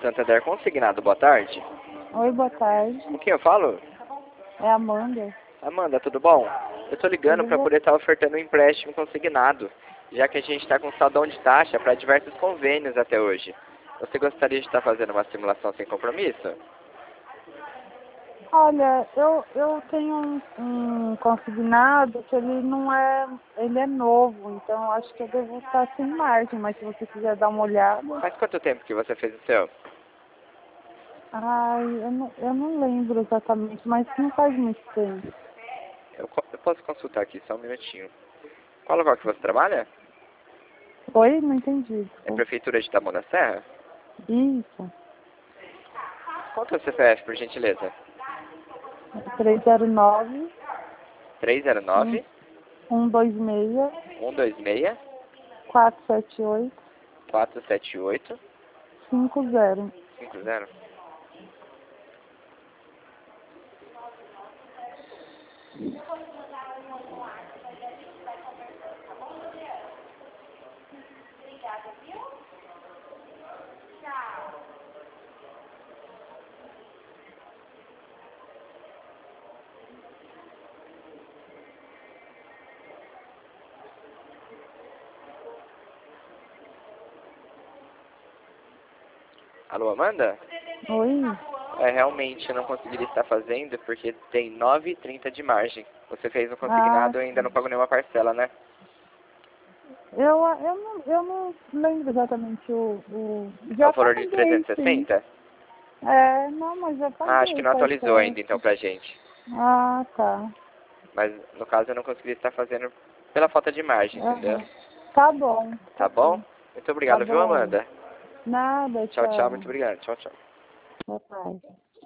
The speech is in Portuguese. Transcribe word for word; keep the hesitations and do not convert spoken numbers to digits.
Santander Consignado, boa tarde. Oi, boa tarde. Com quem eu falo? É a Amanda. Amanda, tudo bom? Eu tô ligando Tudo para bom? poder estar ofertando um empréstimo consignado, já que a gente está com saldão de taxa para diversos convênios até hoje. Você gostaria de estar fazendo uma simulação sem compromisso? Olha, eu, eu tenho um, um consignado que ele não é, ele é novo, então eu acho que eu devo estar sem margem, mas se você quiser dar uma olhada. Faz quanto tempo que você fez o seu? Ai, eu não, eu não lembro exatamente, mas não faz muito tempo. Eu, co- eu posso consultar aqui, só um minutinho. Qual lugar que você trabalha? Oi? Não entendi. É Desculpa. Prefeitura de Taboão da Serra? Isso. Qual que é o C P F, por gentileza? três zero nove, três zero nove, um dois seis, um dois seis, quatro sete oito, quatro sete oito, cinco zero. cinco zero. Alô, Amanda? Oi? É, realmente eu não conseguiria estar fazendo porque tem nove e trinta de margem. Você fez um Ah, consignado e ainda não pagou nenhuma parcela, né? Eu, eu, não, eu não lembro exatamente o, o... É o Já valor de paguei, trezentos e sim. sessenta? É, não, mas já Ah, acho que paguei, não tá atualizou ainda então certo. pra gente. Ah, tá. Mas no caso eu não conseguiria estar fazendo pela falta de margem, entendeu? Aham. Tá bom, tá Tá bom? bom. Muito Tá obrigado, viu, bom. Amanda? Nada, Tchau, tchau, tchau. muito obrigado. Tchau, tchau. Boa tarde.